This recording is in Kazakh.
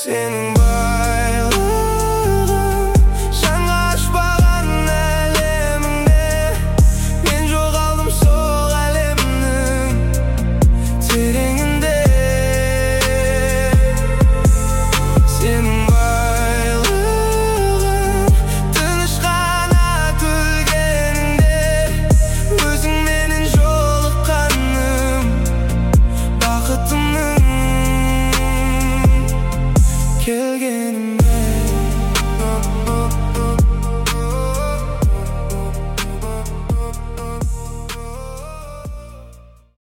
Senin байлығың жанға ашпаған әлеміңде. Мен жоғалдым сол әлемнің тереңінде. Senin байлығың тыныш қана көлгеніңде. Өзің менен жолыққаным бақытымның келген.